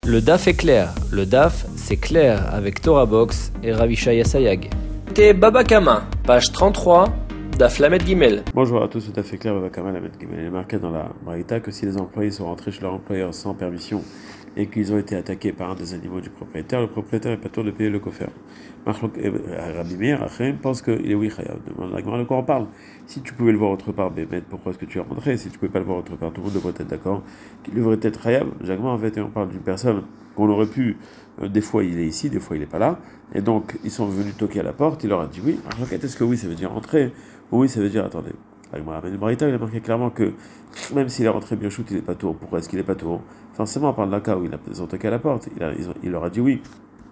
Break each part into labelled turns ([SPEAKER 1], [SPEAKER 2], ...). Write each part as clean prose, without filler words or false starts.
[SPEAKER 1] Le DAF est clair. Le DAF, c'est clair avec Torah Box et Ravishaya Sayag. T'es Baba Kama, page 33, DAF Lamed Gimel.
[SPEAKER 2] Bonjour à tous, le DAF est clair, Baba Kama Lamed Gimel. Il est marqué dans la Braïta que si les employés sont rentrés chez leur employeur sans permission et qu'ils ont été attaqués par un des animaux du propriétaire, le propriétaire est pas tour de payer le coffre. Rabbi Meir pense qu'il est oui chayav. Demande la Gemara de quoi on parle. Si tu pouvais le voir autre part, Bémet, pourquoi est-ce que tu es rentré? Si tu pouvais pas le voir autre part, tout le monde devrait être d'accord qu'il devrait être chayav. Jacques, en fait, on parle d'une personne qu'on aurait pu, des fois il est ici, des fois il est pas là, et donc ils sont venus toquer à la porte, il leur a dit oui. Alors, est-ce que oui ça veut dire entrer, ou oui ça veut dire attendez. Il a marqué clairement que même s'il est rentré bien shoot, il est pas tour. Pourquoi est-ce qu'il est pas tour? Forcément, on parle d'un cas où ils ont toqué à la porte, il leur a dit oui.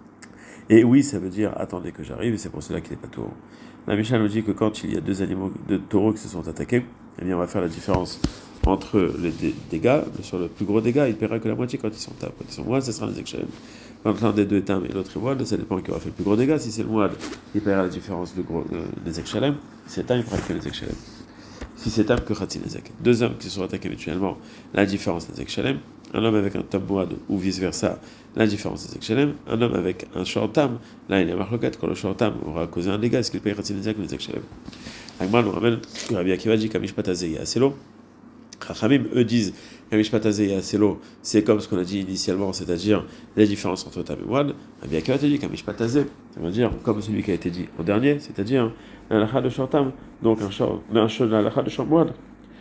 [SPEAKER 2] Et oui, ça veut dire attendez que j'arrive, et c'est pour cela qu'il n'est pas taureau. La Mishnah nous dit que quand il y a deux animaux de taureaux qui se sont attaqués, eh bien on va faire la différence entre les dégâts. Sur le plus gros dégât, il paiera que la moitié quand ils sont tapés. Quand ils sont moines, ce sera les Ekshalem. Quand l'un des deux est tam et l'autre est moine, ça dépend qui aura fait le plus gros dégât. Si c'est le moine, il paiera la différence des Ekshalem. Si c'est tam, il paiera que les Ekshalem. Si c'est tam, que Khatin Ezek. Deux hommes qui se sont attaqués mutuellement, la différence des Ekshalem. Un homme avec un tam moine ou vice-versa, la différence des Ekshalem. Un homme avec un short tam, là il y a marloquette, quand le short tam aura causé un dégât, est-ce qu'il paye Khatin Ezek ou les Ekshalem? Agma nous ramène que Rabbi Akiva dit Kamishpat Azeh Aselo. Chachamim, eux disent Kamishpat Azeh Aselo, c'est comme ce qu'on a dit initialement, c'est-à-dire les différences entre tam et moine. Rabbi Akiva te dit Kamishpat Azeh, ça veut dire comme celui qui a été dit en dernier, c'est-à-dire l'alakha de short tam, donc l'alakha de short moine.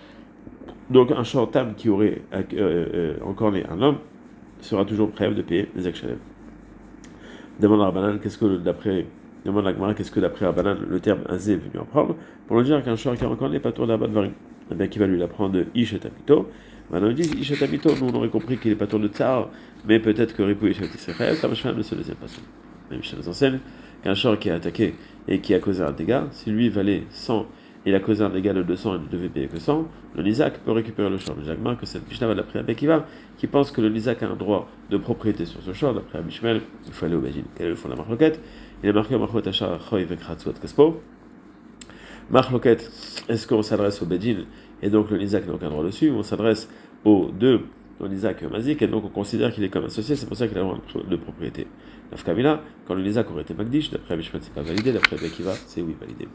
[SPEAKER 2] Donc un short tam qui aurait encore né un homme sera toujours prêt de payer les Ekshalem. Demande à Rabbanan, demande à Gemara, qu'est-ce que d'après Rabbanan le terme azé est venu apprendre pour le dire qu'un short qui a encore né pas tour d'Abad Varim. Eh bien, qui va lui l'apprendre de Ishetamito. Maintenant, ils disent Ishetamito, nous on aurait compris qu'il n'est pas tour de Tsar, mais peut-être que Ripou Ishetamito, comme je fais de ce deuxième passage. Même je nous enseigne qu'un short qui a attaqué et qui a causé un dégât, si lui valait 100, il a causé un dégât de 200 et ne devait payer que 100, le Nizak peut récupérer le short. Jacques que cette Mishnah va d'après Abekiva, qui pense que le Nizak a un droit de propriété sur ce short, d'après Abishmel, il faut aller au Bajin. Quel est le fond de la marloquette? Il est marqué Marchot Achar Choy Vekratsuot Kaspo. Marloquette, est-ce qu'on s'adresse au Bajin et donc le Nizak n'a aucun droit dessus, ou on s'adresse aux deux, au Nizak et au Mazik, et donc on considère qu'il est comme associé, c'est pour ça qu'il a le droit de propriété. Nafkamila, quand le Nizak aurait été Magdish, d'après Abishmel c'est pas validé, d'après Abekiva c'est oui validé.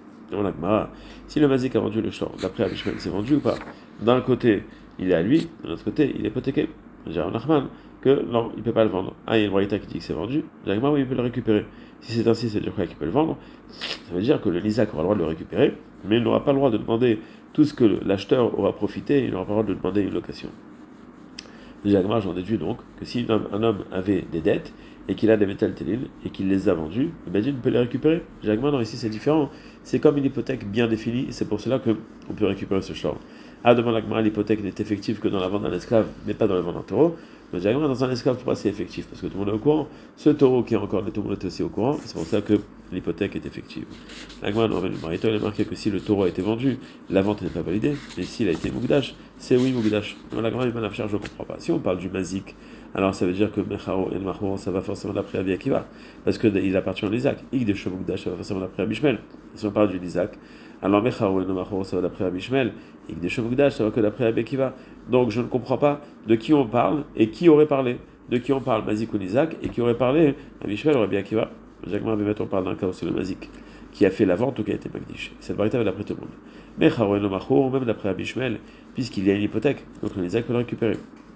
[SPEAKER 2] Si le Mazik a vendu le short, d'après Abishmel c'est vendu ou pas? D'un côté il est à lui, de l'autre côté il est hypothéqué. J'ai un Nachman que non, il ne peut pas le vendre. Ah, il y a une Braïta qui dit que c'est vendu, Jacques oui il peut le récupérer. Si c'est ainsi, c'est dire quoi qu'il peut le vendre, ça veut dire que le Nizak aura le droit de le récupérer, mais il n'aura pas le droit de demander tout ce que l'acheteur aura profité, il n'aura pas le droit de demander une location. Jacques j'en déduis donc que si un homme avait des dettes et qu'il a des métal télil et qu'il les a vendus, le Badin peut les récupérer. Jacques non, ici c'est différent. C'est comme une hypothèque bien définie, et c'est pour cela qu'on peut récupérer ce short. Ah, demande la Gemara, l'hypothèque n'est effective que dans la vente d'un esclave, mais pas dans la vente d'un taureau. Mais Jacques dans un esclave, pourquoi c'est effectif? Parce que tout le monde est au courant. Ce taureau qui est encore né, tout le monde est aussi au courant, c'est pour ça que l'hypothèque est effective. La Gemara, dans le Marito, il est marqué que si le taureau a été vendu, la vente n'est pas validée, mais s'il a été Mougdash, c'est oui Mougdash. La Gemara, il m'a la charge, je ne comprends pas. Si on parle du Mazik, alors ça veut dire que Mecharo et le Mahoro, ça va forcément d'après Rabbi Akiva, parce qu'il appartient à l'Isaac. Ik de Shomugdash, ça va forcément d'après Abishmel. Si on parle du Isaac, alors Mecharo et le Mahoro, ça va d'après Abishmel. Ik de Shomugdash, ça va que d'après Rabbi Akiva. Donc je ne comprends pas de qui on parle et qui aurait parlé. De qui on parle, Mazik ou Isaac, et qui aurait parlé Abishmel ou Rabbi Akiva. Jacques on parle d'un cas où c'est le Mazik qui a fait la vente ou qui a été Magdish. Cette vérité va d'après tout le monde. Mecharo et le Mahoro, même d'après Abishmel, puisqu'il y a une hypothèque, donc le Isaac peut le récupérer.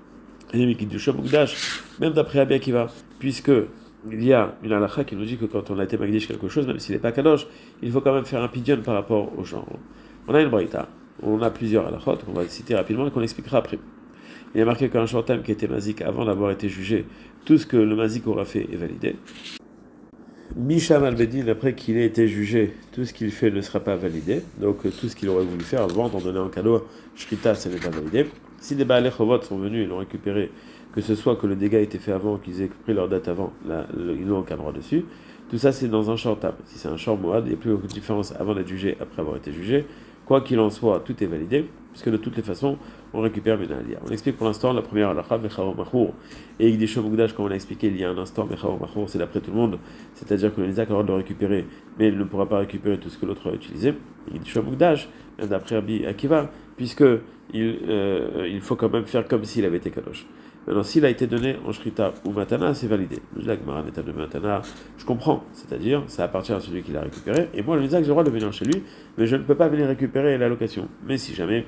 [SPEAKER 2] Même d'après Rabbi Akiva, puisque il y a une halakha qui nous dit que quand on a été magdish quelque chose, même s'il n'est pas kadosh, il faut quand même faire un pidyon par rapport au genre. On a une braïta, on a plusieurs halakhot qu'on va citer rapidement et qu'on expliquera après. Il est marqué qu'un shortam qui était mazik avant d'avoir été jugé, tout ce que le mazik aura fait est validé. Misham al-Bedin, après qu'il ait été jugé, tout ce qu'il fait ne sera pas validé, donc tout ce qu'il aurait voulu faire, vendre, en donner en cadeau, shrita, ça n'est pas validé. Si des Baalei Chovot sont venus et l'ont récupéré, que ce soit que le dégât ait été fait avant, qu'ils aient pris leur date avant, ils n'ont aucun droit dessus. Tout ça, c'est dans un short tab. Si c'est un short moad, il n'y a plus aucune différence avant d'être jugé, après avoir été jugé. Quoi qu'il en soit, tout est validé, puisque de toutes les façons, on récupère Benalia. On explique pour l'instant la première halakha, Mecharo Machour. Et Igdisho Mugdash, comme on l'a expliqué il y a un instant, Mecharo Machour, c'est d'après tout le monde, c'est-à-dire que le Nizak a le droit de le récupérer, mais il ne pourra pas récupérer tout ce que l'autre a utilisé. Igdisho Mugdash, d'après Rabbi Akiva, puisque il faut quand même faire comme s'il avait été kadosh. Maintenant, s'il a été donné en shrita ou matana, c'est validé. La Gemara en état de matana, je comprends, c'est-à-dire, ça appartient à celui qui l'a récupéré, et moi, le Nizak, j'ai le droit de venir chez lui, mais je ne peux pas venir récupérer la location. Mais si jamais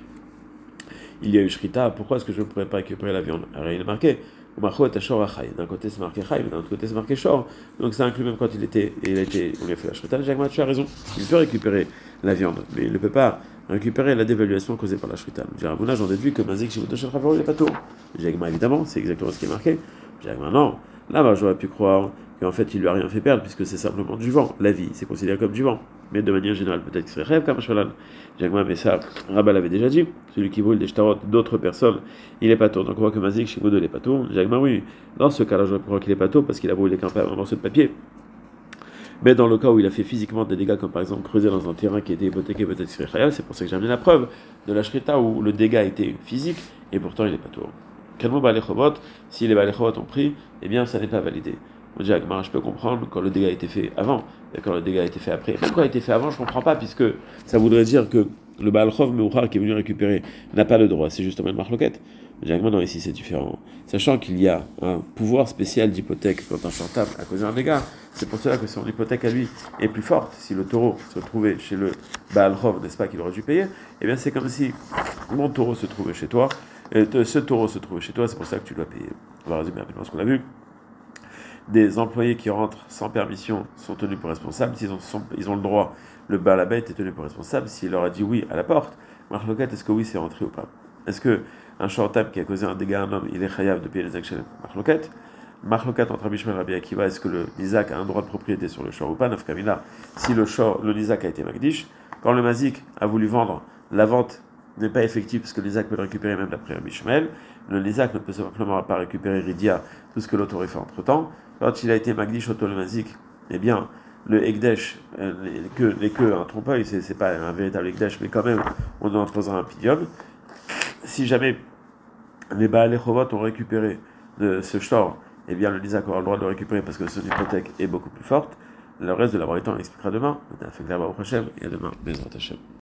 [SPEAKER 2] il y a eu shrita, pourquoi est-ce que je ne pourrais pas récupérer la viande? Alors, il est marqué, d'un côté c'est marqué Chai, d'un autre côté c'est marqué Shor. Donc ça inclut même quand on lui a fait la shrita. Jacques, tu as raison, il peut récupérer la viande, mais il ne peut pas récupérer la dévaluation causée par la shrita. Jacques, j'en déduis que Mazik Shivoto Shel Chavaro, il n'est pas tôt. Jacques, évidemment, c'est exactement ce qui est marqué. Jacques, non, là, j'aurais pu croire qu'en fait il lui a rien fait perdre, puisque c'est simplement du vent. La vie, c'est considéré comme du vent. Mais de manière générale, peut-être que ce serait rêve comme cheval. Jacques, mais ça, Rabat l'avait déjà dit. Celui qui brûle des shtarot d'autres personnes, il est pas tôt. Donc on voit que Mazik Shivoto n'est pas tôt. Jacques, oui. Dans ce cas-là, j'aurais pu croire qu'il est pas tôt parce qu'il a brûlé un morceau de papier. Mais dans le cas où il a fait physiquement des dégâts, comme par exemple creuser dans un terrain qui était hypothéqué, peut-être c'est khayal, c'est pour ça que j'ai amené la preuve de la shrita où le dégât était physique et pourtant il n'est pas tôt. Kalmo Balechobot, si les Balechobot ont pris, eh bien ça n'est pas validé. On dit Agmara, je peux comprendre quand le dégât a été fait avant, et quand le dégât a été fait après. Même quand il a été fait avant, je ne comprends pas, puisque ça voudrait dire que le Baal Chov Meuchar qui est venu récupérer n'a pas le droit, c'est justement une marloquette. On dit Agmara, non, ici c'est différent. Sachant qu'il y a un pouvoir spécial d'hypothèque quand un shortable a causé un dégât, c'est pour cela que son hypothèque à lui est plus forte. Si le taureau se trouvait chez le Baal Chov, n'est-ce pas, qu'il aurait dû payer, eh bien c'est comme si mon taureau se trouvait chez toi, et ce taureau se trouvait chez toi, c'est pour ça que tu dois payer. On va résumer rapidement ce qu'on a vu. Des employés qui rentrent sans permission sont tenus pour responsables. S'ils ils ont le droit, le Baal Habait est tenu pour responsable. S'il leur a dit oui à la porte, Marloquette, est-ce que oui c'est rentré ou pas? Est-ce que un shortable qui a causé un dégât à un homme, il est chayav de payer les actions? Marloquette entre Rabbi Shmuel et Rabbi Akiva, est-ce que le Nizak a un droit de propriété sur le shor ou pas? Nafkamina, si le Nizak a été Magdish, quand le Mazik a voulu vendre, la vente n'est pas effective parce que le Nizak peut le récupérer même d'après Rabbi Shmuel. Le Nizak ne peut simplement pas récupérer Ridia, tout ce que l'autre aurait fait entre temps. Quand il a été Magdish Oto le Mazik, eh bien, le Ekdesh, les queues, un trompe-l'œil, c'est pas un véritable Ekdesh, mais quand même, on en posera un pignon. Si jamais les Baal et Chovot ont récupéré de ce shor, eh bien, le Nizak aura le droit de le récupérer parce que son hypothèque est beaucoup plus forte. Le reste de la Braïta, on l'expliquera demain. Et à demain, Bezrat Hashem.